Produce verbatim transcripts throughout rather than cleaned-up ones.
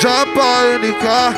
Japa N K.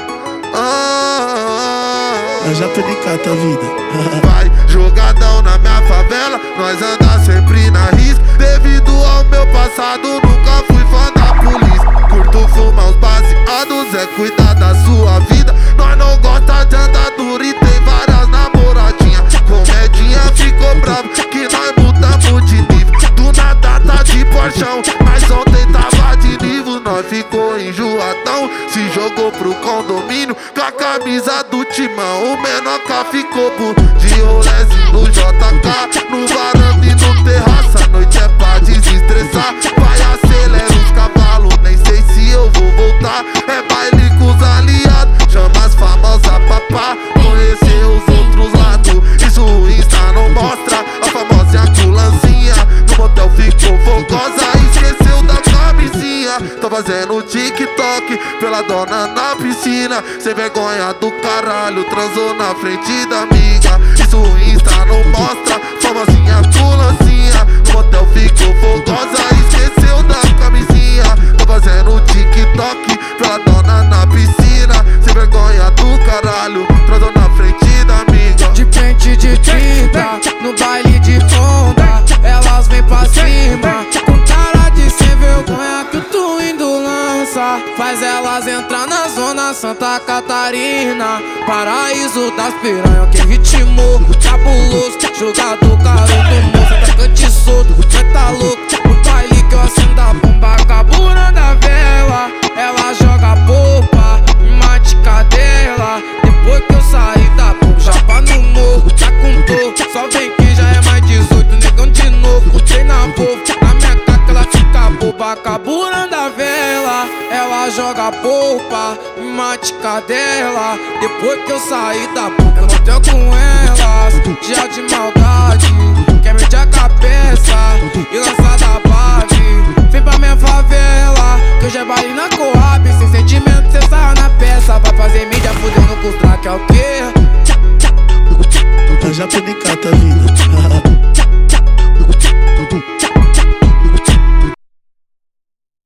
Ah, a Japa N K, tá vida. vai jogadão na minha favela, nós anda sempre na risca. Devido ao meu passado, nunca fui fã da polícia. Curto fumar os baseados, é cuidar da sua vida. Nós não gosta de andadura e tem várias namoradinhas. Comedinha ficou bravo que nós mudamos de nível. Do nada tá de porchão, mas ontem tava de nível. Nós ficou enjoadão, se jogou pro condomínio com a camisa do timão. O Menoca ficou por de rolezinho no J K, no varanda e no terraço. A noite é pra desestressar. Vai acelera os cavalos, nem sei se eu vou voltar. É baile com os aliados, chama as famosas papá. Conhecer os outros lados, isso o Insta não mostra. A famosa culancinha no motel ficou fogosa, esqueceu da camisinha. Tô fazendo TikTok pela dona na piscina. Sem vergonha do caralho, transou na frente da amiga. Isso o Insta não mostra. Famosinha culancinha no motel ficou fogosa, esqueceu da camisinha. Tô fazendo TikTok pela dona na piscina. Sem vergonha do caralho, transou na frente da amiga. De pente de tinta, no baile de Honda, elas vêm pra cima, com cara de sem vergonha que o Twindo lança. Faz elas entrar na zona Santa Catarina, paraíso das piranhas, que ritmo cabuloso. Jogador garoto, moça, atacante solto, cê tá louco. No baile que eu acendo a bomba, carburando a vela. Ela joga polpa, mate cadela. Depois que eu saí da bomba, japa no morro, tá com dor. Só vem que já é mais dezoito, negão de novo. Treina fofo, na minha caca ela fica boba, carburando a vela. Ela joga polpa, mate cadela. Depois que eu saí da boca, eu motel com elas. Dia de maldade, quer meter a cabeça e lançar da base. Vem pra minha favela, que hoje é baile na Coab. Sem sentimento cê sai na peça. Vai fazer mídia fudendo com os track, é o quê? A Japa N K, tá vida.